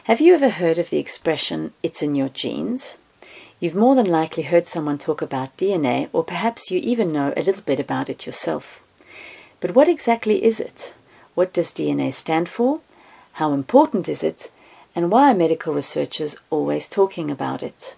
Have you ever heard of the expression, "it's in your genes"? You've more than likely heard someone talk about DNA, or perhaps you even know a little bit about it yourself. But what exactly is it? What does DNA stand for? How important is it? And why are medical researchers always talking about it?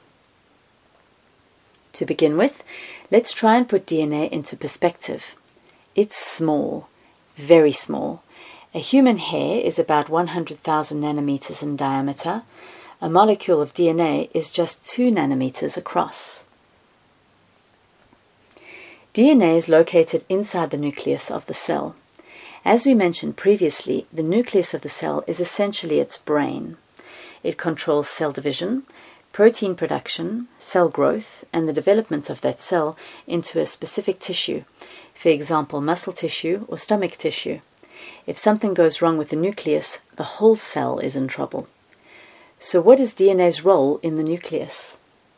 To begin with, let's try and put DNA into perspective. It's small, very small. A human hair is about 100,000 nanometers in diameter. A molecule of DNA is just 2 nanometers across. DNA is located inside the nucleus of the cell. As we mentioned previously, the nucleus of the cell is essentially its brain. It controls cell division, protein production, cell growth, and the development of that cell into a specific tissue, for example, muscle tissue or stomach tissue. If something goes wrong with the nucleus, the whole cell is in trouble. So what is DNA's role in the nucleus?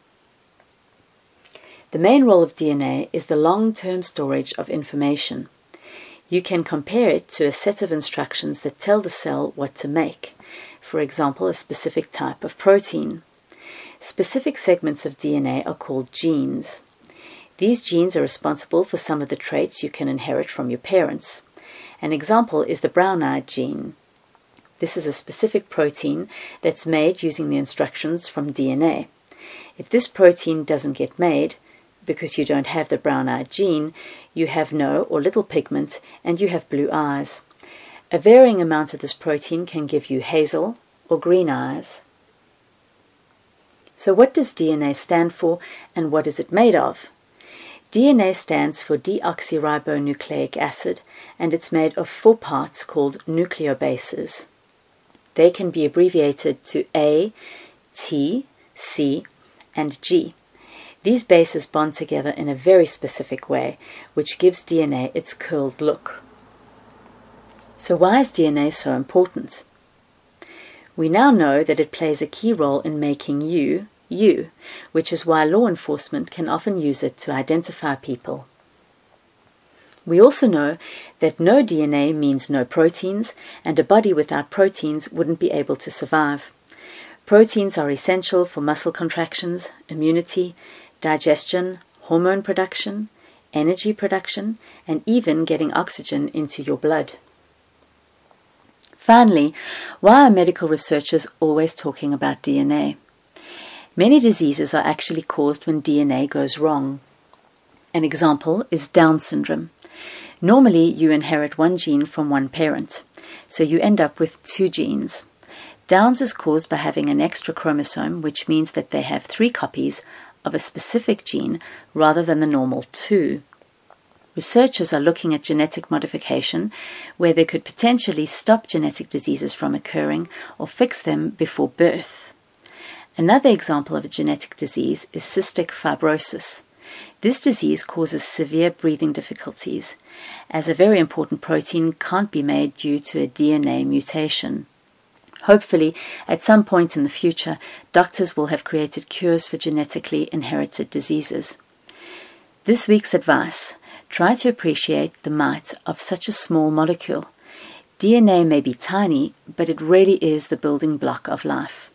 The main role of DNA is the long-term storage of information. You can compare it to a set of instructions that tell the cell what to make, for example, a specific type of protein. Specific segments of DNA are called genes. These genes are responsible for some of the traits you can inherit from your parents. An example is the brown-eyed gene. This is a specific protein that's made using the instructions from DNA. If this protein doesn't get made, because you don't have the brown-eyed gene, you have no or little pigment and you have blue eyes. A varying amount of this protein can give you hazel or green eyes. So what does DNA stand for and what is it made of? DNA stands for deoxyribonucleic acid, and it's made of 4 parts called nucleobases. They can be abbreviated to A, T, C, and G. These bases bond together in a very specific way, which gives DNA its curled look. So why is DNA so important? We now know that it plays a key role in making you, which is why law enforcement can often use it to identify people. We also know that no DNA means no proteins, and a body without proteins wouldn't be able to survive. Proteins are essential for muscle contractions, immunity, digestion, hormone production, energy production, and even getting oxygen into your blood. Finally, why are medical researchers always talking about DNA? Many diseases are actually caused when DNA goes wrong. An example is Down syndrome. Normally, you inherit 1 gene from 1 parent, so you end up with 2 genes. Downs is caused by having an extra chromosome, which means that they have 3 copies of a specific gene rather than the normal 2. Researchers are looking at genetic modification, where they could potentially stop genetic diseases from occurring or fix them before birth. Another example of a genetic disease is cystic fibrosis. This disease causes severe breathing difficulties, as a very important protein can't be made due to a DNA mutation. Hopefully, at some point in the future, doctors will have created cures for genetically inherited diseases. This week's advice: try to appreciate the might of such a small molecule. DNA may be tiny, but it really is the building block of life.